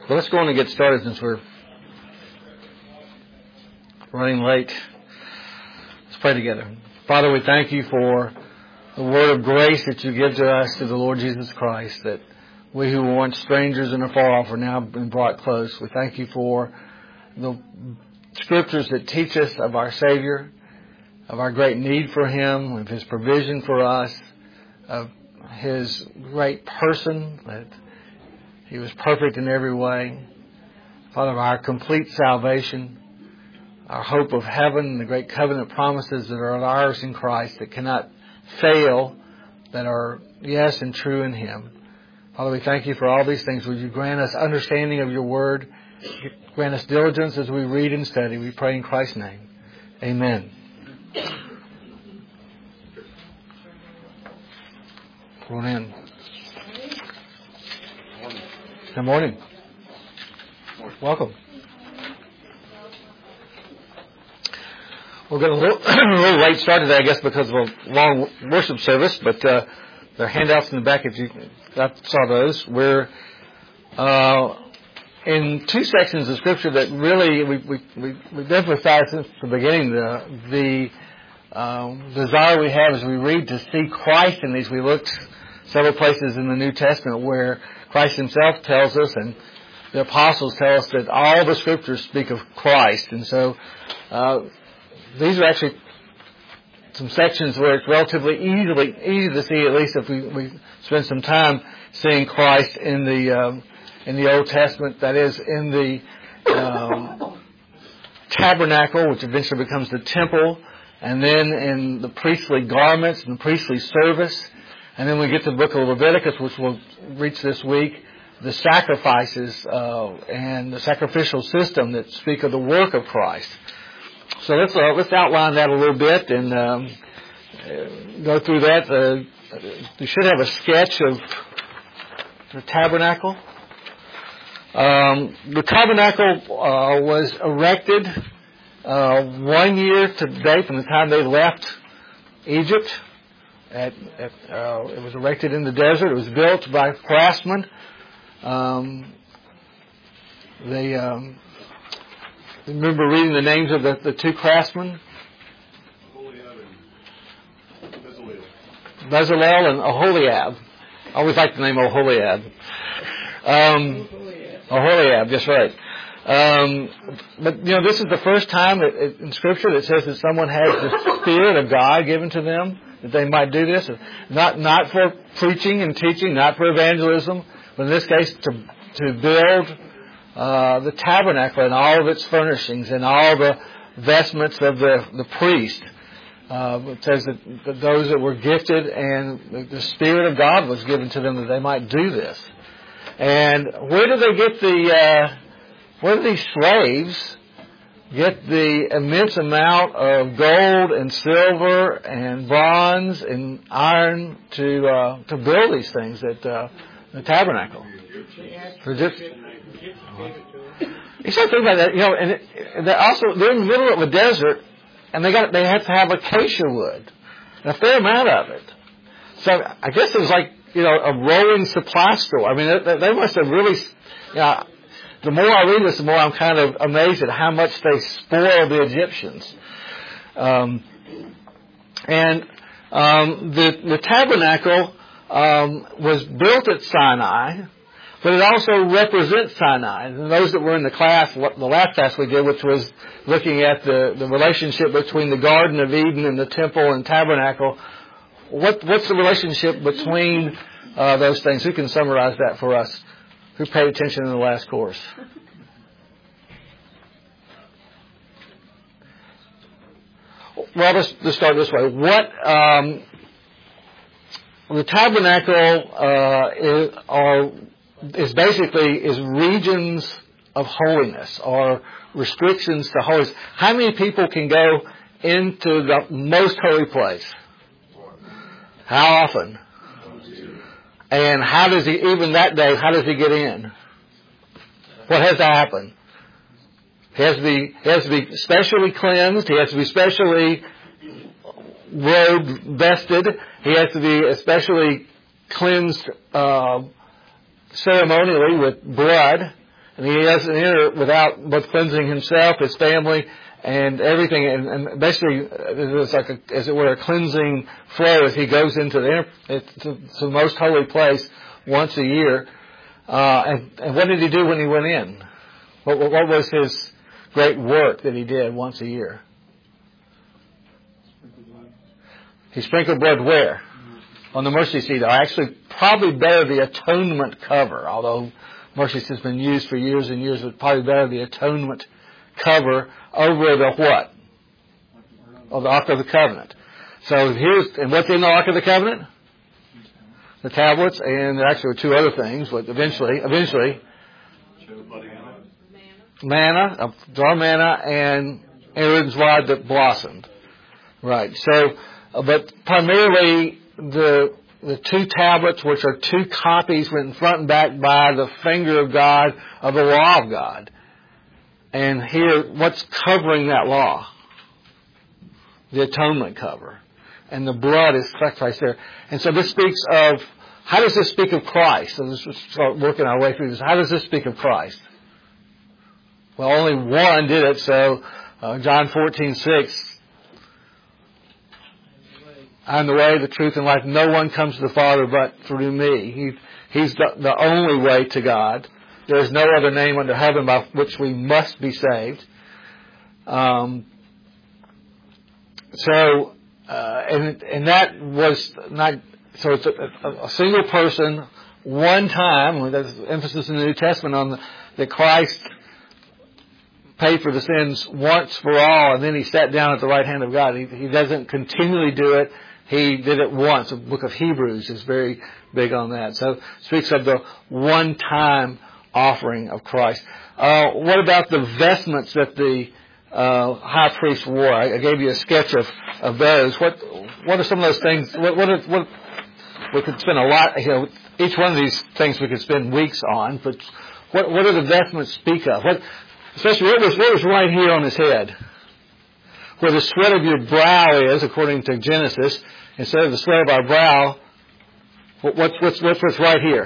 Well, let's go on and get started since we're running late. Let's pray together. Father, we thank you for the word of grace that you give to us through the Lord Jesus Christ, that we who were once strangers and afar off are now been brought close. We thank you for the scriptures that teach us of our Savior, of our great need for Him, of His provision for us, of His great person, that He was perfect in every way. Father, of our complete salvation, our hope of heaven, the great covenant promises that are ours in Christ that cannot fail, that are yes and true in Him. Father, we thank you for all these things. Would you grant us understanding of your word, grant us diligence as we read and study. We pray in Christ's name. Amen. Come on in. Good morning. Welcome. We're getting a little late start today, I guess, because of a long worship service, but there are handouts in the back if you saw those. We're in two sections of Scripture that really we've emphasized since the beginning the desire we have as we read to see Christ in these. We looked several places in the New Testament where Christ Himself tells us, and the apostles tell us, that all the Scriptures speak of Christ. And so these are actually some sections where it's relatively easy to see, at least if we spend some time seeing Christ in the Old Testament. That is, in the tabernacle, which eventually becomes the temple, and then in the priestly garments and the priestly service. And then we get to the book of Leviticus, which we'll reach this week, the sacrifices and the sacrificial system that speak of the work of Christ. So let's outline that a little bit and go through that. You should have a sketch of the tabernacle. The tabernacle was erected 1 year to date from the time they left Egypt. It was erected in the desert. It was built by craftsmen. Remember reading the names of the two craftsmen? Bezalel and Oholiab. I always like the name Oholiab. Oholiab, that's right. But this is the first time in Scripture that says that someone has the Spirit of God given to them, that they might do this. Not for preaching and teaching, not for evangelism, but in this case to build the tabernacle and all of its furnishings and all the vestments of the priest. It says that those that were gifted and the Spirit of God was given to them that they might do this. And where do they get where do these slaves get the immense amount of gold and silver and bronze and iron to build these things at the tabernacle? You start thinking about that, and they're in the middle of a desert, and they have to have acacia wood, and a fair amount of it. So I guess it was like a rolling supply store. I mean, they must have really. The more I read this, the more I'm kind of amazed at how much they spoiled the Egyptians. The tabernacle was built at Sinai, but it also represents Sinai. And those that were in the last class we did, which was looking at the relationship between the Garden of Eden and the temple and tabernacle, what's the relationship between those things? Who can summarize that for us? Who paid attention in the last course? Well, let's start this way. The tabernacle is basically regions of holiness or restrictions to holiness. How many people can go into the most holy place? How often? And how does he, even that day, how does he get in? What has to happen? He has to be specially cleansed. He has to be specially robed, vested. He has to be especially cleansed ceremonially with blood. And he doesn't enter without both cleansing himself, his family, and everything. And basically, it's like, as it were, a cleansing flow as he goes into the most holy place once a year. And what did he do when he went in? What was his great work that he did once a year? He sprinkled blood where? On the mercy seat. Actually, probably better the atonement cover, although mercy seat has been used for years and years, but probably better the atonement cover over the what? Of the Ark of the Covenant. So and what's in the Ark of the Covenant? The tablets, and there actually were two other things, but eventually, manna, draw manna, and Aaron's rod that blossomed. Right. So, but primarily the two tablets, which are two copies written front and back by the finger of God of the law of God. And here, what's covering that law? The atonement cover. And the blood is sacrificed there. And so this speaks of, how does this speak of Christ? So let's start working our way through this. How does this speak of Christ? Well, only one did it, so John 14:6. I am the way, the truth, and life. No one comes to the Father but through me. He's the only way to God. There is no other name under heaven by which we must be saved. And that was not, so it's a single person, one time. There's emphasis in the New Testament on that Christ paid for the sins once for all, and then he sat down at the right hand of God. He doesn't continually do it. He did it once. The book of Hebrews is very big on that. So it speaks of the one-time offering of Christ. What about the vestments that the high priest wore? I gave you a sketch of those. What are some of those things? What we could spend a lot, each one of these things we could spend weeks on, but what do the vestments speak of? Especially what was right here on his head? Where the sweat of your brow is, according to Genesis, instead of the sweat of our brow, what's right here?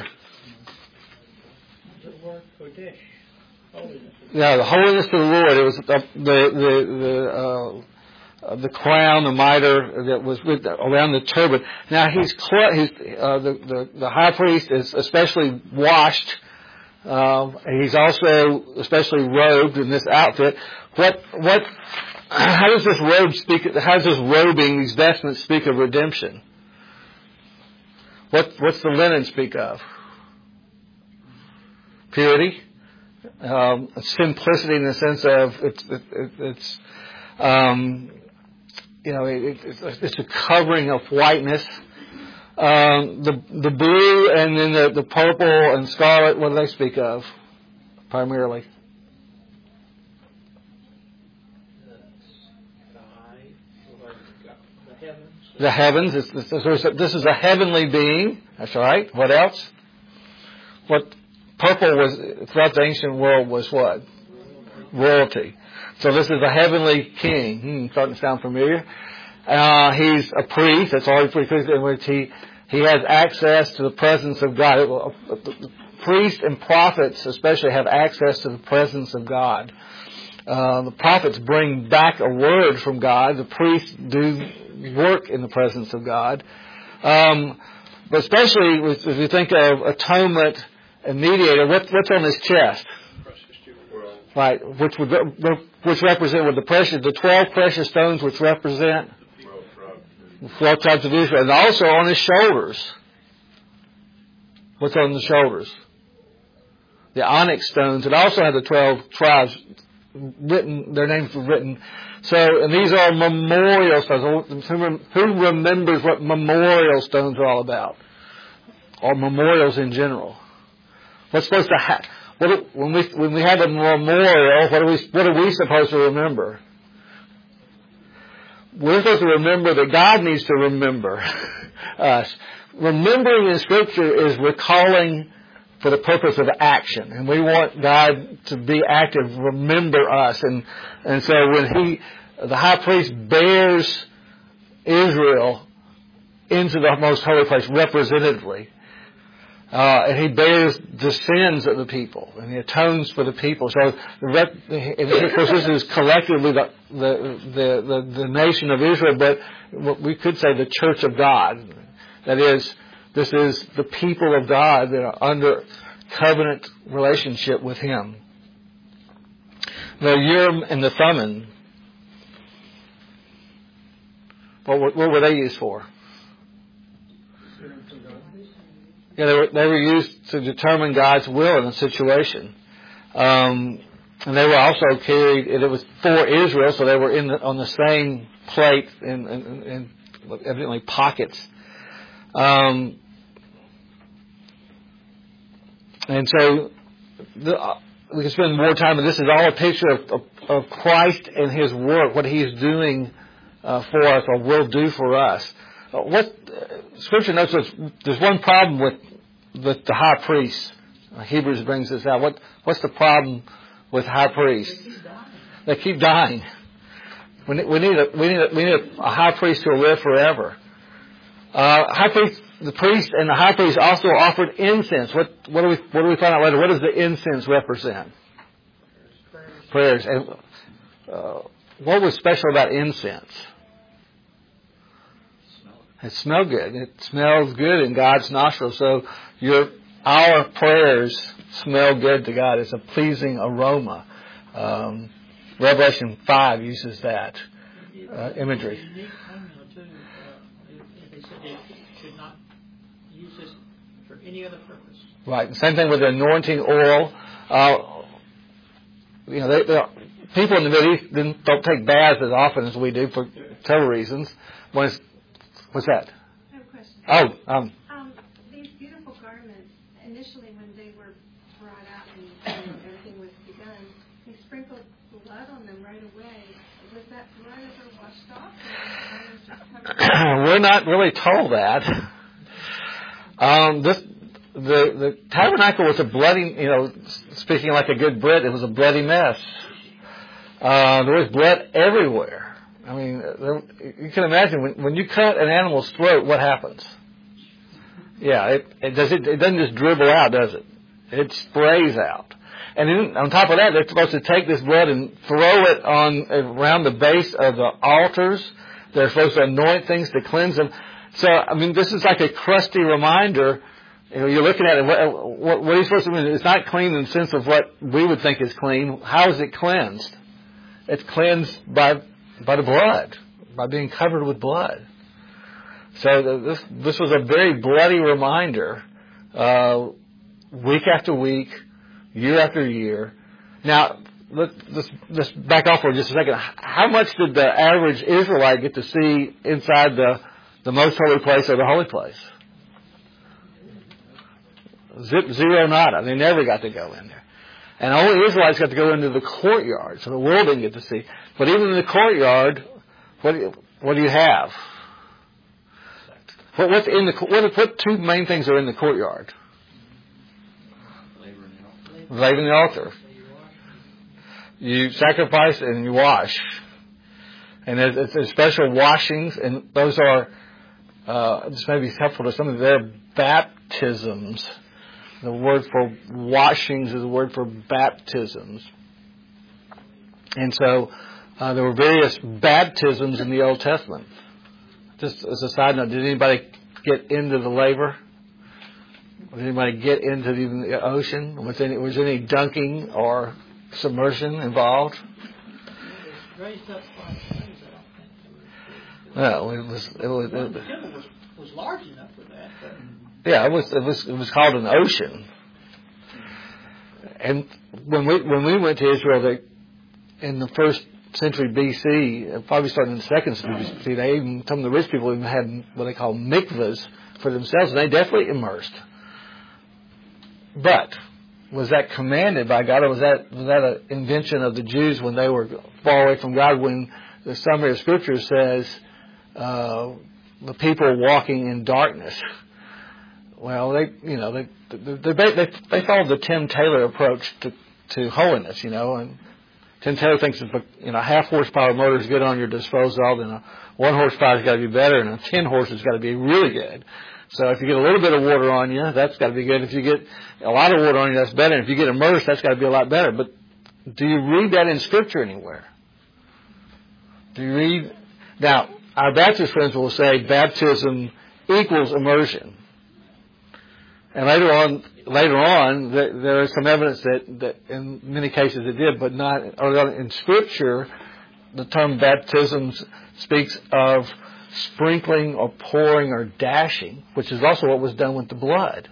Yeah, the holiness of the Lord. It was the crown, the mitre that was around the turban. Now the high priest is especially washed. He's also especially robed in this outfit. How does this robe speak? How does this robing, these vestments, speak of redemption? What's the linen speak of? Purity, simplicity in the sense of it's a covering of whiteness. The blue and then the purple and scarlet. What do they speak of primarily? The heavens. This is a heavenly being. That's right. What else? What purple was throughout the ancient world was what? Royalty. So this is a heavenly king. Starting to sound familiar. He's a priest. That's all he's in which he has access to the presence of God. Priests and prophets especially have access to the presence of God. The prophets bring back a word from God. The priests do work in the presence of God. But especially if you think of atonement and mediator, what's on his chest? Right, which represent the 12 precious stones, which represent 12 tribes of Israel, and also on his shoulders. What's on the shoulders? The onyx stones. It also had the 12 tribes written. Their names were written. So, and these are memorial stones. Who remembers what memorial stones are all about, or memorials in general? What's supposed to happen? When we have a memorial, what are we supposed to remember? We're supposed to remember that God needs to remember us. Remembering in Scripture is recalling for the purpose of action, and we want God to be active, remember us, and so when the high priest bears Israel into the most holy place representatively, And He bears the sins of the people, and He atones for the people. So, and of course, this is collectively the nation of Israel, but what we could say the church of God. That is, this is the people of God that are under covenant relationship with Him. The Urim and the Thummim, what were they used for? Yeah, they were used to determine God's will in a situation. And they were also carried, and it was for Israel, so they were on the same plate in evidently pockets. And so we can spend more time, and this is all a picture of Christ and His work, what He is doing for us or will do for us. Scripture notes there's one problem with the high priest. Hebrews brings this out. What's the problem with high priests? They keep dying. We need a high priest who will live forever. The priest and the high priest also offered incense. What do we find out later? What does the incense represent? Prayers. And what was special about incense? It smelled good. It smells good in God's nostrils. So our prayers smell good to God. It's a pleasing aroma. Revelation 5 uses that imagery. They said they should not use this for any other purpose. Right. Same thing with the anointing oil. People in the Middle East don't take baths as often as we do for several reasons. What's that? I have a question. Oh, these beautiful garments, initially when they were brought out and everything was begun, they sprinkled blood on them right away. Was that blood ever washed off? Or was it just covered? We're not really told that. The tabernacle was a bloody, speaking like a good Brit, it was a bloody mess. There was blood everywhere. I mean, you can imagine when you cut an animal's throat, what happens? Yeah, it doesn't just dribble out, does it? It sprays out. And then on top of that, they're supposed to take this blood and throw it around the base of the altars. They're supposed to anoint things to cleanse them. So, I mean, this is like a crusty reminder. You're looking at it. What are you supposed to do? It's not clean in the sense of what we would think is clean. How is it cleansed? It's cleansed by the blood, by being covered with blood. So this was a very bloody reminder, week after week, year after year. Now, let's back off for just a second. How much did the average Israelite get to see inside the most holy place or the holy place? Zero nada. They never got to go in there. And only Israelites got to go into the courtyard, so the world didn't get to see. But even in the courtyard, what do you have? What two main things are in the courtyard? Labor and the altar. You sacrifice and you wash. And there's special washings, and those are, this may be helpful to some of their baptisms. The word for washings is the word for baptisms. And so there were various baptisms in the Old Testament. Just as a side note, did anybody get into the laver? Did anybody get into even the ocean? Was there any dunking or submersion involved? No, it was large enough for that. Yeah, it was called an ocean. And when we went to Israel, in the first century BC, probably starting in the second century BC, some of the rich people even had what they call mikvahs for themselves, and they definitely immersed. But was that commanded by God, or was that an invention of the Jews when they were far away from God? When the summary of Scripture says the people walking in darkness. Well, they followed the Tim Taylor approach to holiness, and Tim Taylor thinks if a half horsepower motor is good on your disposal, then a 1 horsepower has got to be better, and a 10 horse has got to be really good. So if you get a little bit of water on you, that's got to be good. If you get a lot of water on you, that's better. And if you get immersed, that's got to be a lot better. But do you read that in Scripture anywhere? Do you read? Now, our Baptist friends will say baptism equals immersion. And later on, there is some evidence that in many cases it did, but not in Scripture. The term baptism speaks of sprinkling or pouring or dashing, which is also what was done with the blood.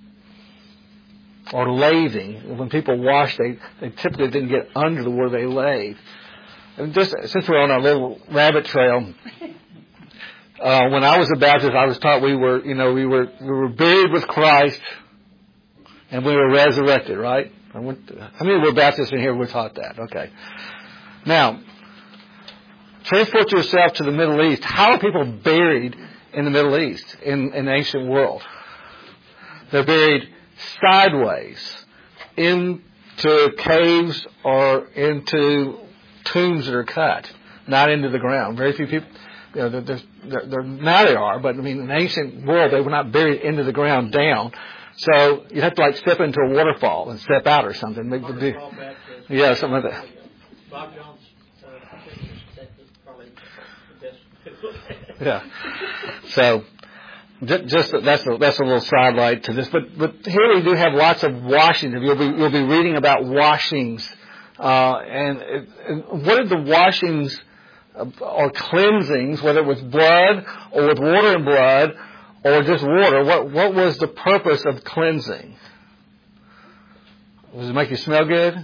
Or laving. When people washed, they typically didn't get under the water, they laved. And just since we're on our little rabbit trail, when I was a Baptist, I was taught we were buried with Christ and we were resurrected, right? How many were Baptists in here were taught that? Okay. Now, transport yourself to the Middle East. How are people buried in the Middle East, in the ancient world? They're buried sideways into caves or into tombs that are cut, not into the ground. Very few people, now they are, but I mean, in the ancient world, they were not buried into the ground down. So you'd have to like step into a waterfall and step out or something. Yeah, something like that. Bob Jones, that's probably the best. Yeah. So just that's a little sidelight to this, but here we do have lots of washings. You'll be reading about washings, and what are the washings or cleansings, whether it was blood or with water and blood or just water? What was the purpose of cleansing? Was it make you smell good?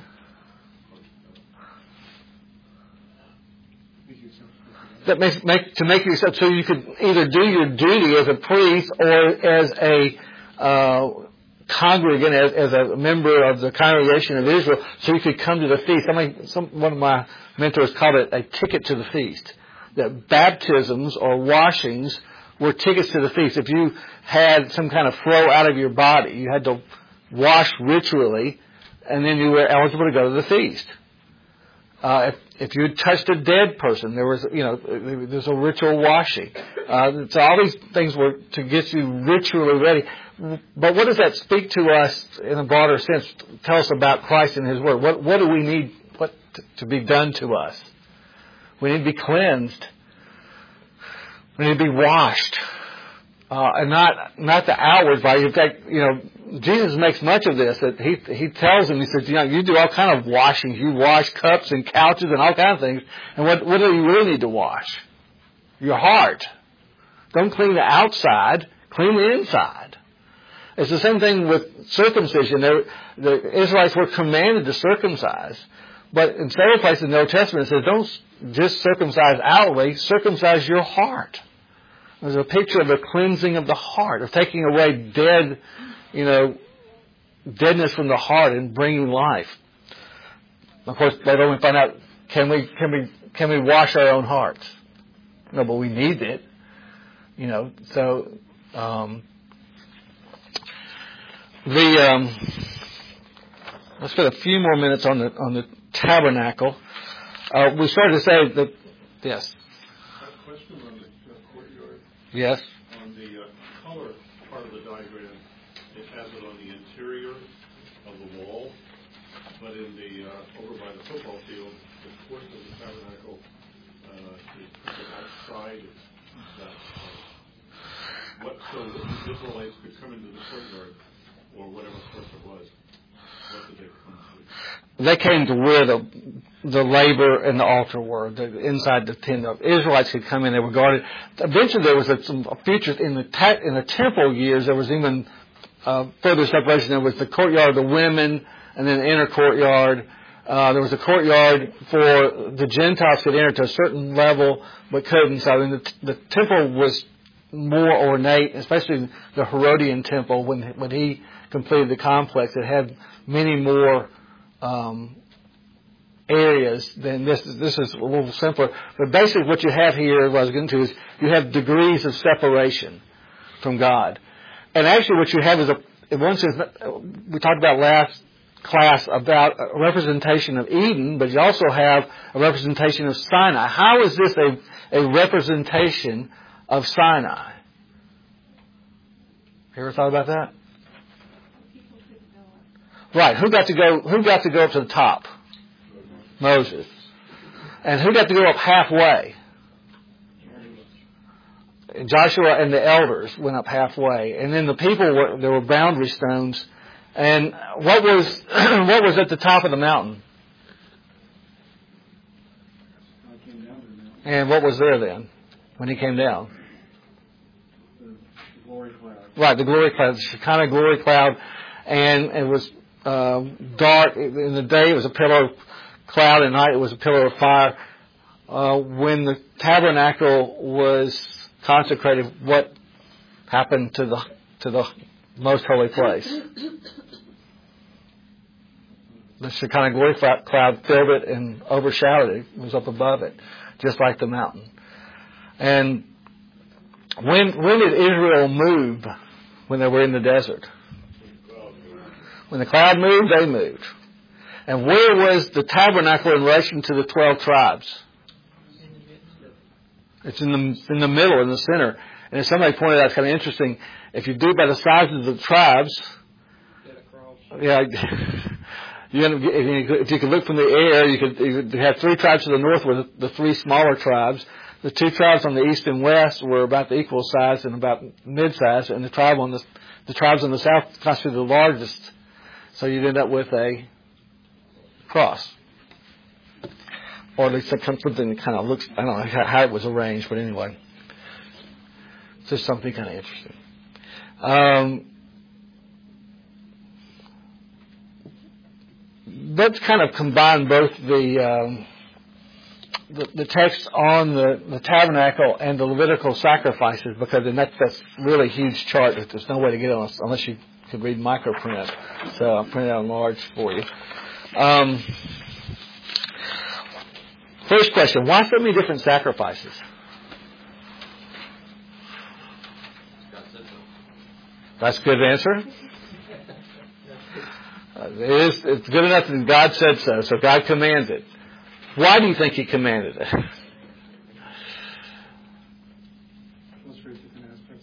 That to make yourself so you could either do your duty as a priest or as a congregant, as a member of the congregation of Israel, so you could come to the feast. One of my mentors called it a ticket to the feast. That baptisms or washings were tickets to the feast. If you had some kind of flow out of your body, you had to wash ritually, and then you were eligible to go to the feast. If you touched a dead person, there's a ritual washing. So all these things were to get you ritually ready. But what does that speak to us in a broader sense? Tell us about Christ and His Word. What do we need to be done to us? We need to be cleansed. We need to be washed. And not the outward body. In fact, Jesus makes much of this, that he tells them, he says, you do all kind of washings. You wash cups and couches and all kinds of things. And what do you really need to wash? Your heart. Don't clean the outside, clean the inside. It's the same thing with circumcision. The Israelites were commanded to circumcise. But in several places in the Old Testament it says, don't just circumcise outwardly, circumcise your heart. There's a picture of the cleansing of the heart, of taking away deadness from the heart and bringing life. Of course, later we find out, can we wash our own hearts? No, but we need it. Let's spend a few more minutes on the tabernacle. We started to say that, yes. A question on the courtyard. Yes. On the color part of the diagram, it has it on the interior of the wall, but in the over by the football field, the court of the tabernacle is printed outside that part. So the Israelites could come into the courtyard, or whatever court it was. What did they come to? They came to where the laver and the altar were, inside the tent. Israelites could come in; they were guarded. Eventually, there was some features in the temple years. There was even further separation. There was the courtyard of the women, and then the inner courtyard. There was a courtyard for the Gentiles could enter to a certain level, but couldn't. So the temple was more ornate, especially the Herodian temple when he completed the complex. It had many more areas than this. This is a little simpler. But basically what you have here, what I was getting to, is you have degrees of separation from God. And actually what you have is one sense, we talked about last class about a representation of Eden, but you also have a representation of Sinai. How is this a representation of Sinai? You ever thought about that? People could go up. Right. Who got to go up to the top? Moses. And who got to go up halfway? Joshua and the elders went up halfway. And then the people there were boundary stones. And what was at the top of the mountain? And what was there then when he came down? The glory cloud. Right, the glory cloud, the Shekinah glory cloud. And it was dark. In the day it was a pillar of cloud. At night it was a pillar of fire. When the tabernacle was consecrated, what happened to the most holy place? The Shekinah glory cloud filled it and overshadowed it. It was up above it, just like the mountain. And when did Israel move when they were in the desert? When the cloud moved, they moved. And where was the tabernacle in relation to the 12 tribes? It's in the middle, in the center. And as somebody pointed out, it's kind of interesting. If you do it by the size of the tribes, yeah, if you could look from the air, you could have 3 tribes to the north were the 3 smaller tribes. The 2 tribes on the east and west were about the equal size and about mid-size, and the tribes on the south constituted the largest. So you'd end up with a cross. Or at least something that kind of looks, I don't know how it was arranged, but anyway. It's just something kind of interesting. Let's kind of combine both the text on the tabernacle and the Levitical sacrifices, because that's really a huge chart that there's no way to get on unless you could read microprint. So I'll print it out large for you. First question, why so many different sacrifices? That's a good answer. It's good enough that God said so, so God commanded. Why do you think He commanded it? Those are different aspects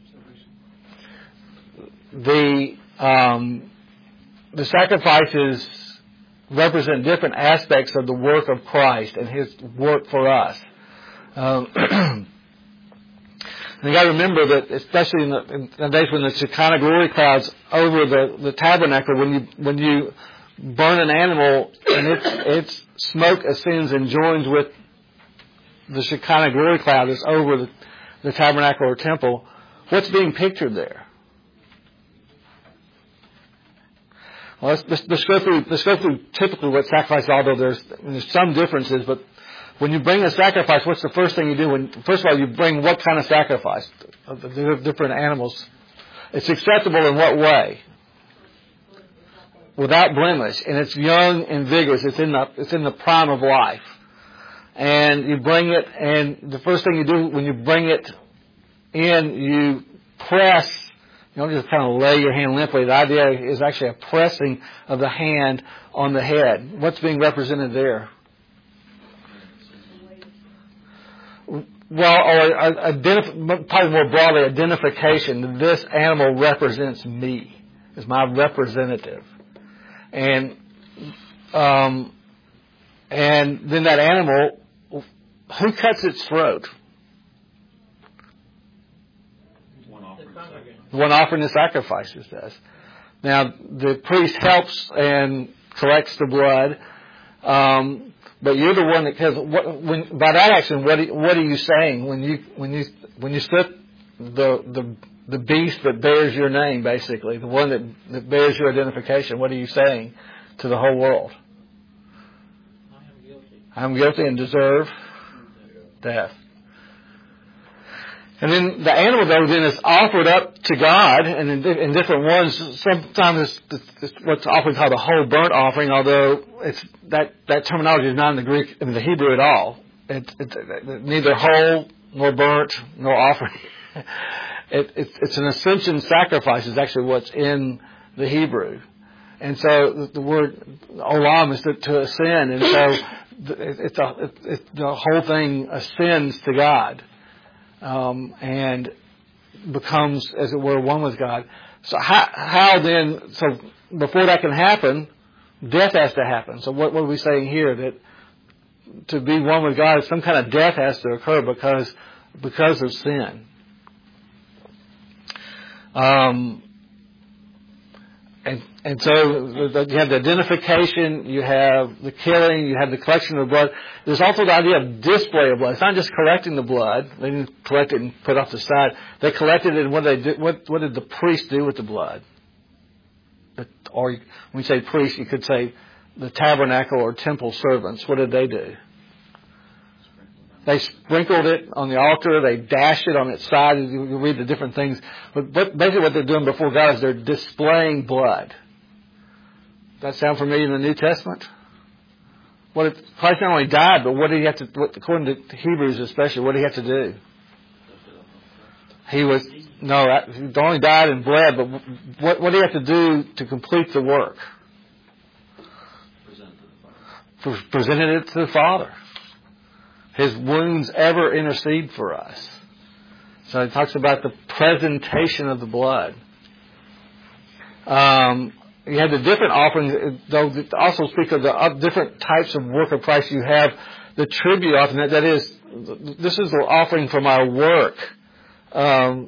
of salvation. The sacrifices represent different aspects of the work of Christ and His work for us. And you got to remember that, especially in the days when the Shekinah glory clouds over the tabernacle, when you burn an animal and its smoke ascends and joins with the Shekinah glory cloud that's over the tabernacle or temple, what's being pictured there? Well, let's go through typically what sacrifice, although there's some differences, but when you bring a sacrifice, what's the first thing you do? First of all, you bring what kind of sacrifice? The different animals. It's acceptable in what way? Without blemish, and it's young and vigorous. It's in the prime of life. And you bring it, and the first thing you do when you bring it in, you press. You don't just kind of lay your hand limply. The idea is actually a pressing of the hand on the head. What's being represented there? Well, or probably more broadly, identification. This animal represents me, is my representative. And then that animal, who cuts its throat? One offering the sacrifices does. Now, the priest helps and collects the blood, but you're the one that kills. By that action, what are you saying when you slip the beast that bears your name, basically the one that bears your identification? What are you saying to the whole world? I'm guilty and deserve death. And then the animal, though, then is offered up to God, and in different ones. Sometimes it's what's often called a whole burnt offering, although it's that terminology is not in the Hebrew at all. It's neither whole nor burnt nor offering. It's an ascension sacrifice is actually what's in the Hebrew, and so the word olam is to ascend, and so the whole thing ascends to God. And becomes, as it were, one with God. So how then? So before that can happen, death has to happen. So what are we saying here? That to be one with God, some kind of death has to occur because of sin. And so you have the identification, you have the killing, you have the collection of blood. There's also the idea of display of blood. It's not just collecting the blood. They didn't collect it and put it off the side. They collected it, and what did the priest do with the blood? Or when we say priest, you could say the tabernacle or temple servants. What did they do? They sprinkled it on the altar. They dashed it on its side. You read the different things. But basically what they're doing before God is they're displaying blood. Does that sound familiar in the New Testament? Christ not only died, but what did he have to, according to Hebrews especially, what did he have to do? He only died and bled, but what did he have to do to complete the work? Presented it to the Father. His wounds ever intercede for us. So it talks about the presentation of the blood. You have the different offerings, though also speak of the different types of work of Christ. You have the tribute offering, that is, this is the offering from our work. And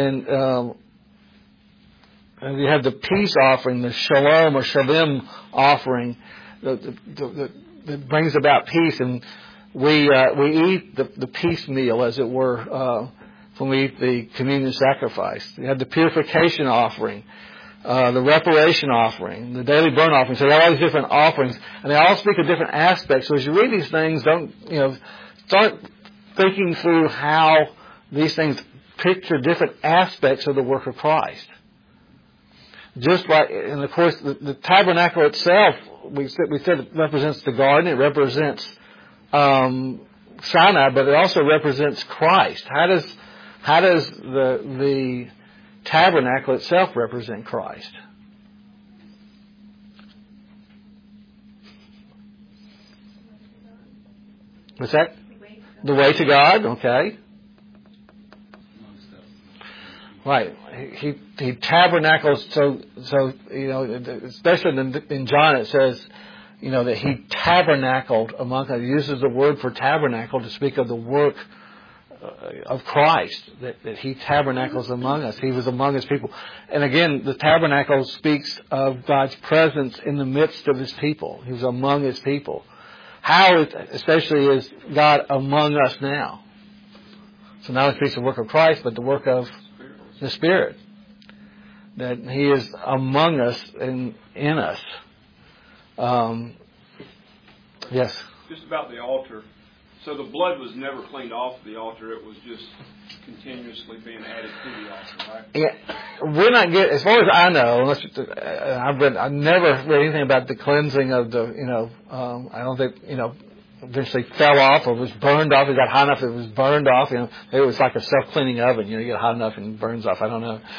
you have the peace offering, the shalom or shalom offering that brings about peace. And we eat the peace meal, as it were, when we eat the communion sacrifice. You have the purification offering, the reparation offering, the daily burnt offering. So there are all these different offerings, and they all speak of different aspects. So as you read these things, start thinking through how these things picture different aspects of the work of Christ. Just like, and of course, the tabernacle itself, we said it represents the garden. It represents Sinai, but it also represents Christ. How does the tabernacle itself represent Christ? What's that? The way to God. Okay. Right. He tabernacles. So especially in John, it says, that he tabernacled among us. He uses the word for tabernacle to speak of the work of Christ, that he tabernacles among us. He was among his people. And again, the tabernacle speaks of God's presence in the midst of his people. He was among his people. How, especially, is God among us now? So not only speaks of the work of Christ, but the work of the Spirit. That he is among us and in us. Yes? Just about the altar. So the blood was never cleaned off the altar. It was just continuously being added to the altar, right? Yeah. We're not getting, as far as I know, I've never read anything about the cleansing of the, I don't think, eventually fell off or was burned off. It got hot enough it was burned off. It was like a self-cleaning oven. You get hot enough and it burns off. I don't know.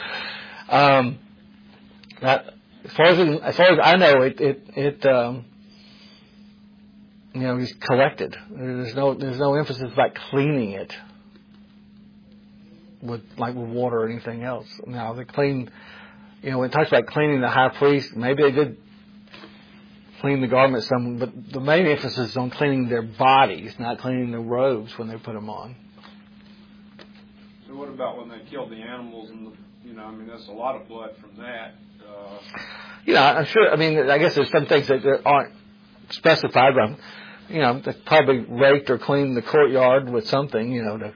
As far as I know, he's collected. There's no emphasis about cleaning it with water or anything else. Now they clean, when it talks about cleaning the high priest, maybe they did clean the garments some, but the main emphasis is on cleaning their bodies, not cleaning the robes when they put them on. So what about when they killed the animals and that's a lot of blood from that. I'm sure. I guess there's some things that aren't specified, but they probably raked or cleaned the courtyard with something,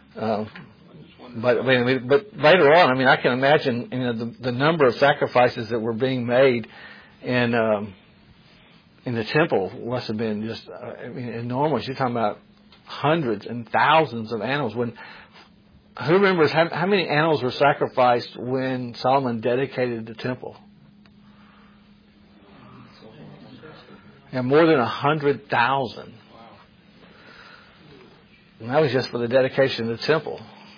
But later on, I can imagine the number of sacrifices that were being made in the temple must have been just enormous. You're talking about hundreds and thousands of animals. Who remembers how many animals were sacrificed when Solomon dedicated the temple? Yeah, more than 100,000. And that was just for the dedication of the temple.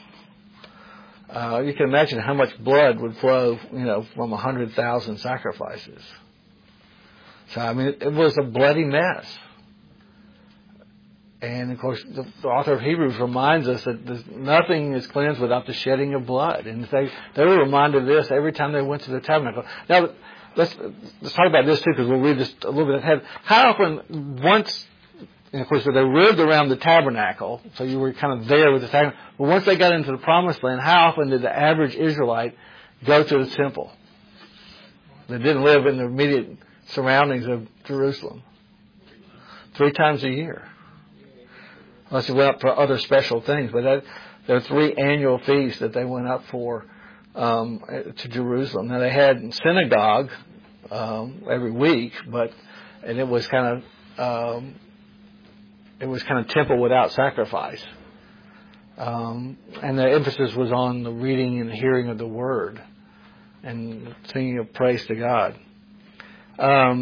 You can imagine how much blood would flow, from 100,000 sacrifices. So, it was a bloody mess. And of course, the author of Hebrews reminds us that nothing is cleansed without the shedding of blood. And they were reminded of this every time they went to the tabernacle. Now, let's talk about this too, because we'll read this a little bit ahead. How often, once, and of course, they lived around the tabernacle, so you were kind of there with the tabernacle. But once they got into the promised land, how often did the average Israelite go to the temple? They didn't live in the immediate surroundings of Jerusalem. 3 times a year. Unless they went up for other special things. But there are 3 annual feasts that they went up for to Jerusalem. Now they had synagogue every week, and it was kind of temple without sacrifice. And the emphasis was on the reading and hearing of the word and singing of praise to God. How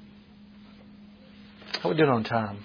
we doing on time?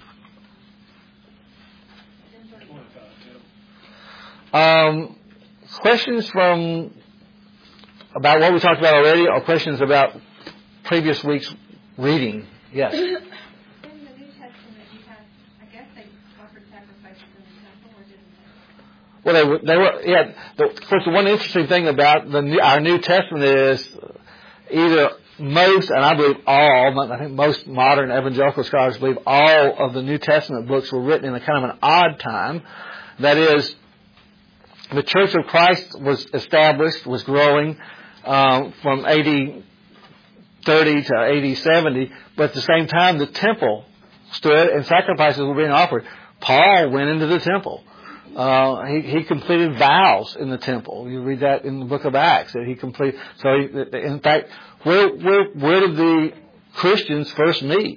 Questions about what we talked about already, or questions about previous week's reading? Yes. In the New Testament, you have, I guess they offered sacrifices in the temple, or didn't they? Well, they were. Yeah. Of course, the one interesting thing about our New Testament is either most, and I believe all, I think most modern evangelical scholars believe all of the New Testament books were written in a kind of an odd time. That is, the Church of Christ was established, was growing from AD 30 to AD 70, but at the same time the temple stood and sacrifices were being offered. Paul went into the temple. He completed vows in the temple. You read that in the book of Acts that he completed. So, in fact, where did the Christians first meet?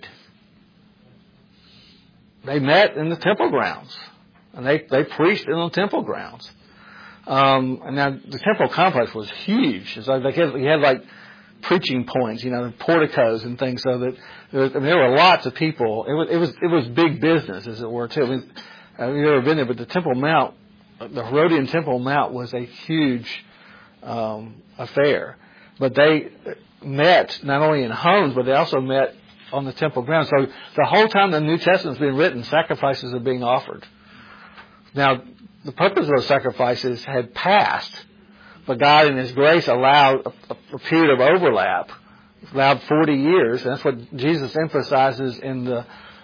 They met in the temple grounds, and they preached in the temple grounds. And now the temple complex was huge. So you had like preaching points, porticos and things. So that there were lots of people. It was big business, as it were, too. You've never been there, but the Temple Mount, the Herodian Temple Mount, was a huge affair. But they met not only in homes, but they also met on the temple grounds. So the whole time the New Testament's been written, sacrifices are being offered. Now, the purpose of those sacrifices had passed, but God in His grace allowed a period of overlap, allowed 40 years, and that's what Jesus emphasizes in the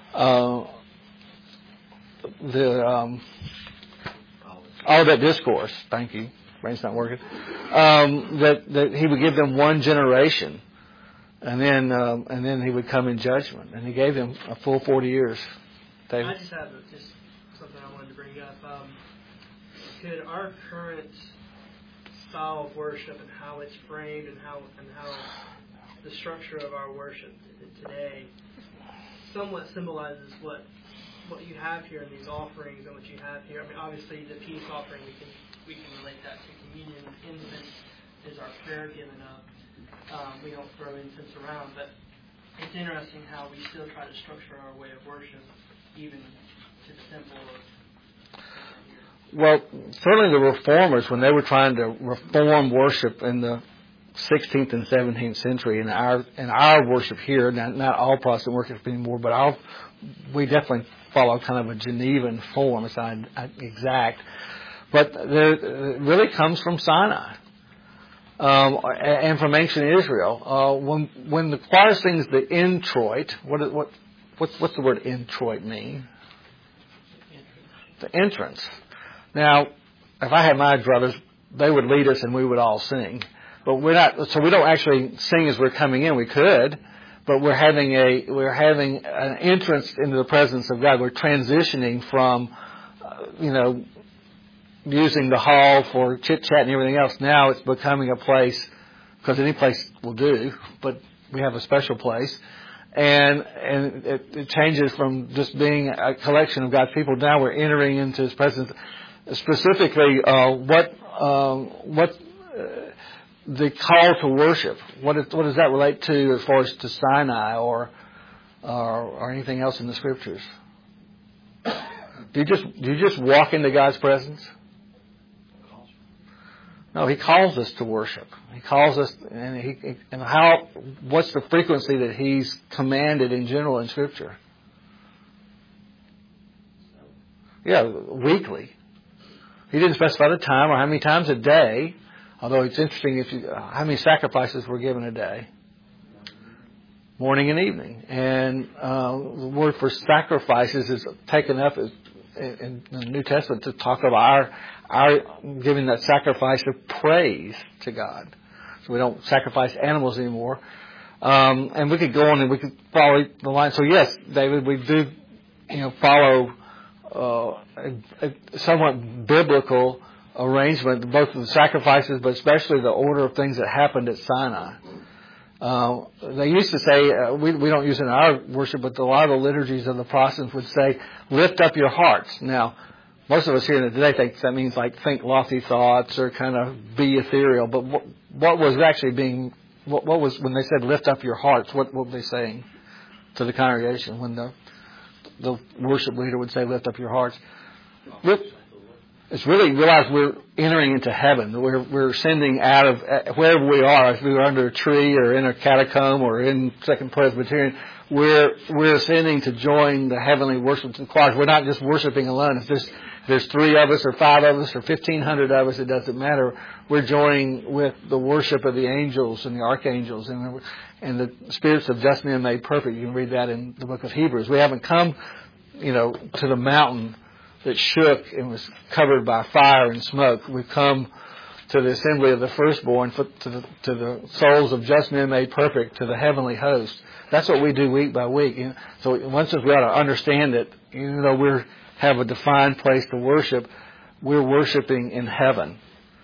Olivet Discourse. Thank you. Brain's not working. That He would give them one generation, and then He would come in judgment, and He gave them a full 40 years. David? I just have something I wanted to bring up. Could our current style of worship and how it's framed and how the structure of our worship today somewhat symbolizes what you have here in these offerings and what you have here? I mean, obviously the peace offering we can relate that to communion. Incense is our prayer given up. We don't throw incense around, but it's interesting how we still try to structure our way of worship even to the temple of. Well, certainly the reformers, when they were trying to reform worship in the 16th and 17th century, in our worship here, not all Protestant worship anymore, but we definitely follow kind of a Genevan form. It's not exact, but it really comes from Sinai and from ancient Israel. When the choir sings the introit, what's the word introit mean? The entrance. Now, if I had my brothers, they would lead us and we would all sing. But we're not, so we don't actually sing as we're coming in. We could, but we're having an entrance into the presence of God. We're transitioning from, using the hall for chit chat and everything else. Now it's becoming a place, because any place will do, but we have a special place. And it changes from just being a collection of God's people. Now we're entering into His presence. Specifically, what the call to worship? What does that relate to as far as to Sinai or anything else in the Scriptures? Do you just walk into God's presence? No, He calls us to worship. He calls us, what's the frequency that He's commanded in general in Scripture? Yeah, weekly. He didn't specify the time or how many times a day, although it's interesting how many sacrifices were given a day. Morning and evening. And the word for sacrifices is taken up in the New Testament to talk of our giving that sacrifice of praise to God. So we don't sacrifice animals anymore. And we could go on and we could follow the line. So yes, David, we do, follow a somewhat biblical arrangement, both of the sacrifices, but especially the order of things that happened at Sinai. They used to say, we don't use it in our worship, but a lot of the liturgies of the Protestants would say, lift up your hearts. Now, most of us here today think that means think lofty thoughts or kind of be ethereal. But what was actually what was, when they said lift up your hearts, what were they saying to the congregation when the worship leader would say lift up your hearts? It's really realize we're entering into heaven. We're ascending out of wherever we are. If we were under a tree or in a catacomb or in Second Presbyterian, we're ascending to join the heavenly worship choirs. We're not just worshiping alone. If there's 3 of us or 5 of us or 1,500 of us, it doesn't matter. We're joining with the worship of the angels and the archangels and the spirits of just men made perfect. You can read that in the book of Hebrews. We haven't come, to the mountain that shook and was covered by fire and smoke. We've come to the assembly of the firstborn, to the souls of just men made perfect, to the heavenly host. That's what we do week by week. So once we ought to understand that, we have a defined place to worship, we're worshiping in heaven.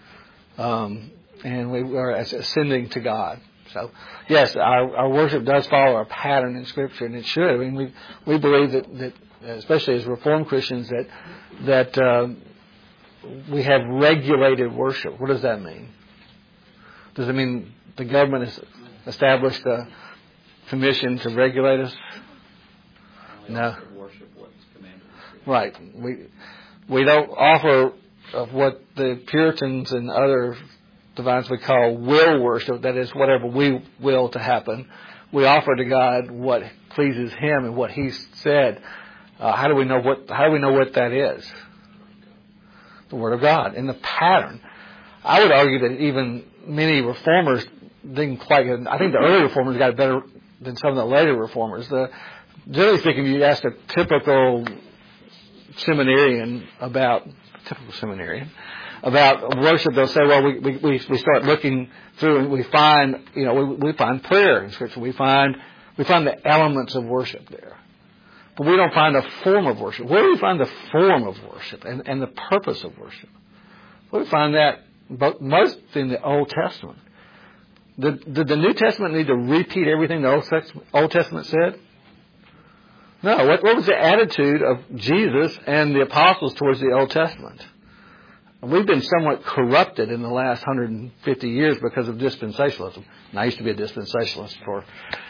And we are ascending to God. So, yes, our worship does follow a pattern in Scripture, and it should. I mean, we believe that especially as Reformed Christians, that we have regulated worship. What does that mean? Does it mean the government has established a commission to regulate us? No. Worship what's commanded. Right. We don't offer of what the Puritans and other divines would call will worship. That is, whatever we will to happen. We offer to God what pleases Him and what He's said. How do we know what that is? The Word of God and the pattern. I would argue that even many reformers didn't quite get. I think the early reformers got it better than some of the later reformers. Generally speaking, you ask a typical seminarian about worship, they'll say, well, we start looking through and we find we find prayer in Scripture. We find the elements of worship there. But we don't find a form of worship. Where do we find the form of worship and the purpose of worship? We find that most in the Old Testament. Did the New Testament need to repeat everything the Old Testament said? No. What was the attitude of Jesus and the apostles towards the Old Testament? We've been somewhat corrupted in the last 150 years because of dispensationalism. And I used to be a dispensationalist for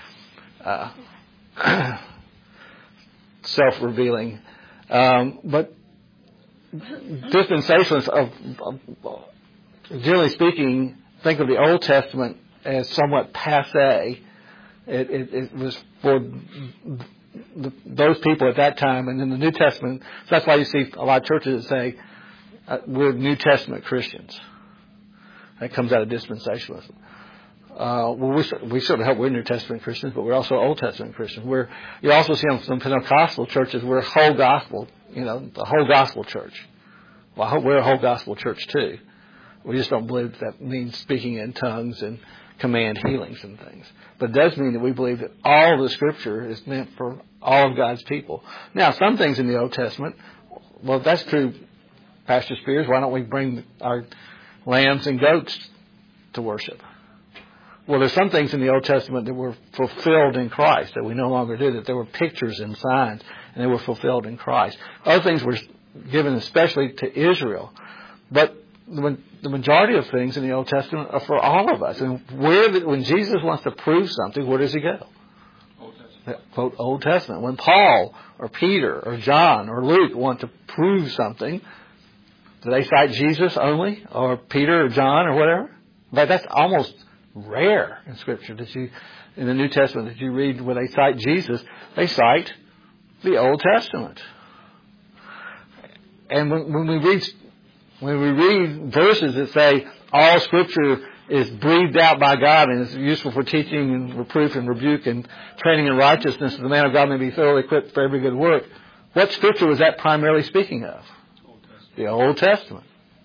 self-revealing. But dispensationalists, generally speaking, think of the Old Testament as somewhat passé. It was for those people at that time, and in the New Testament, so that's why you see a lot of churches that say we're New Testament Christians. That comes out of dispensationalism. We certainly hope we're New Testament Christians, but we're also Old Testament Christians. You also see on some Pentecostal churches we're whole gospel, the whole gospel church. Well, I hope we're a whole gospel church too. We just don't believe that means speaking in tongues and command healings and things. But it does mean that we believe that all of the Scripture is meant for all of God's people. Now, some things in the Old Testament, well, if that's true, Pastor Spears, why don't we bring our lambs and goats to worship? Well, there's some things in the Old Testament that were fulfilled in Christ that we no longer do, that there were pictures and signs, and they were fulfilled in Christ. Other things were given especially to Israel. But the majority of things in the Old Testament are for all of us. And when Jesus wants to prove something, where does he go? Old Testament. Quote, Old Testament. When Paul or Peter or John or Luke want to prove something, do they cite Jesus only, or Peter or John or whatever? But that's almost rare in Scripture in the New Testament that you read where they cite Jesus. They cite the Old Testament. and when we read verses that say all Scripture is breathed out by God and is useful for teaching and reproof and rebuke and training in righteousness, that the man of God may be thoroughly equipped for every good work, what Scripture was that primarily speaking of? The Old Testament.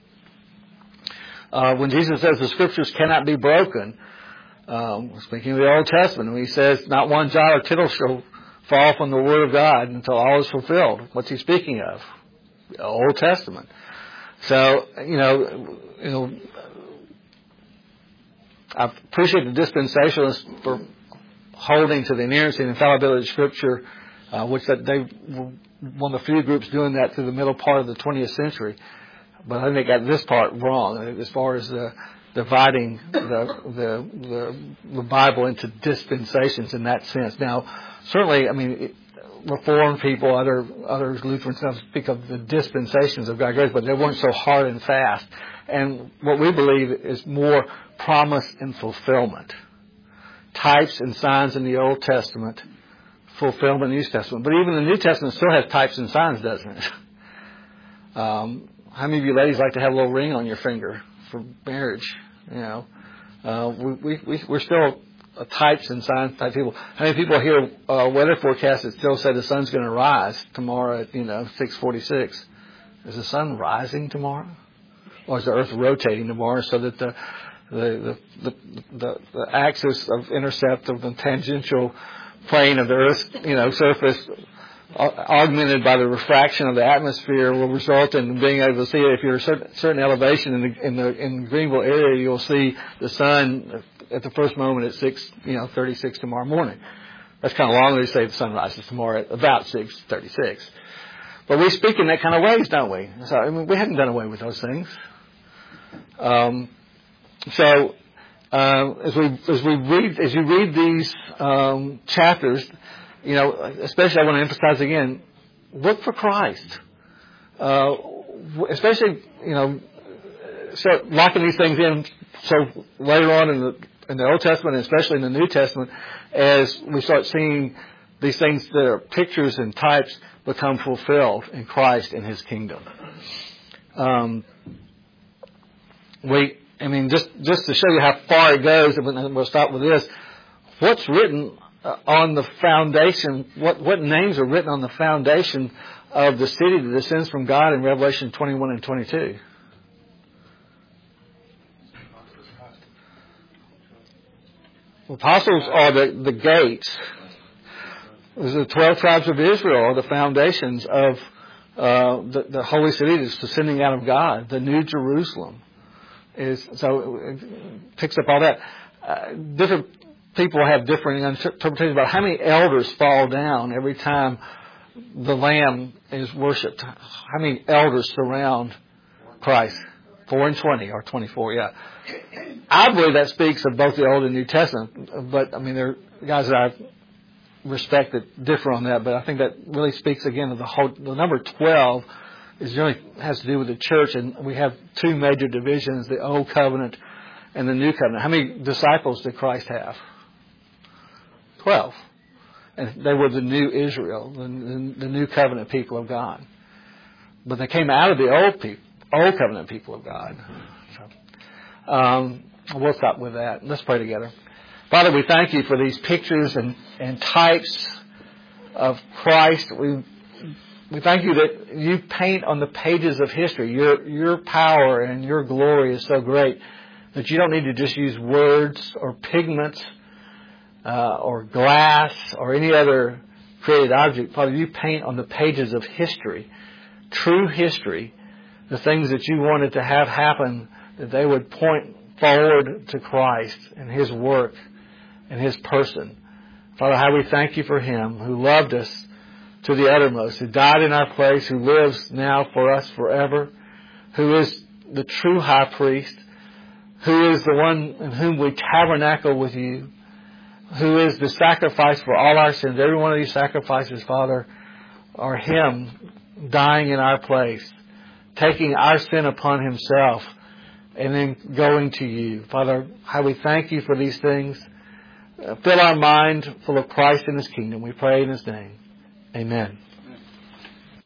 When Jesus says the Scriptures cannot be broken, speaking of the Old Testament, when he says not one jot or tittle shall fall from the Word of God until all is fulfilled. What's he speaking of? The Old Testament. So, I appreciate the dispensationalists for holding to the inerrancy and infallibility of Scripture, which that they were one of the few groups doing that through the middle part of the 20th century. But I think they got this part wrong as far as dividing the Bible into dispensations in that sense. Now, certainly, Reformed people, other Lutherans speak of the dispensations of God's grace, but they weren't so hard and fast. And what we believe is more promise and fulfillment. Types and signs in the Old Testament, fulfillment in the New Testament. But even the New Testament still has types and signs, doesn't it? How many of you ladies like to have a little ring on your finger for marriage? We're still types and signs type people. How many people hear weather forecasts that still say the sun's going to rise tomorrow at 6:46? Is the sun rising tomorrow, or is the Earth rotating tomorrow so that the axis of intercept of the tangential plane of the Earth's surface, augmented by the refraction of the atmosphere, will result in being able to see it. If you're at a certain elevation in the Greenville area, you'll see the sun at the first moment at 6:36 tomorrow morning. That's kind of long. They say the sun rises tomorrow at about 6:36. But we speak in that kind of ways, don't we? So we haven't done away with those things. As you read these chapters, especially I want to emphasize again, look for Christ. Especially, start locking these things in. So later on in the Old Testament, and especially in the New Testament, as we start seeing these things that are pictures and types become fulfilled in Christ and His kingdom. Just to show you how far it goes, and we'll stop with this. What's written on the foundation? What names are written on the foundation of the city that descends from God in Revelation 21 and 22? Apostles are the gates. The 12 tribes of Israel are the foundations of the holy city that's descending out of God. The New Jerusalem so it picks up all that. Different people have different interpretations about how many elders fall down every time the Lamb is worshipped. How many elders surround Christ? 4 and 20 or 24, yeah. I believe that speaks of both the Old and New Testament, but there are guys that I respect that differ on that, but I think that really speaks again of the number 12 has to do with the church, and we have two major divisions, the Old Covenant and the New Covenant. How many disciples did Christ have? 12. And they were the new Israel, the New Covenant people of God. But they came out of the Old Covenant people of God. So, we'll stop with that. Let's pray together. Father, we thank you for these pictures and types of Christ. We thank you that you paint on the pages of history. Your power and your glory is so great that you don't need to just use words or pigments or glass or any other created object. Father, you paint on the pages of history, true history, the things that you wanted to have happen, that they would point forward to Christ and His work and His person. Father, how we thank you for Him who loved us to the uttermost, who died in our place, who lives now for us forever, who is the true high priest, who is the one in whom we tabernacle with you, who is the sacrifice for all our sins. Every one of these sacrifices, Father, are Him dying in our place, taking our sin upon Himself, and then going to you. Father, how we thank you for these things. Fill our mind full of Christ and His kingdom. We pray in His name. Amen.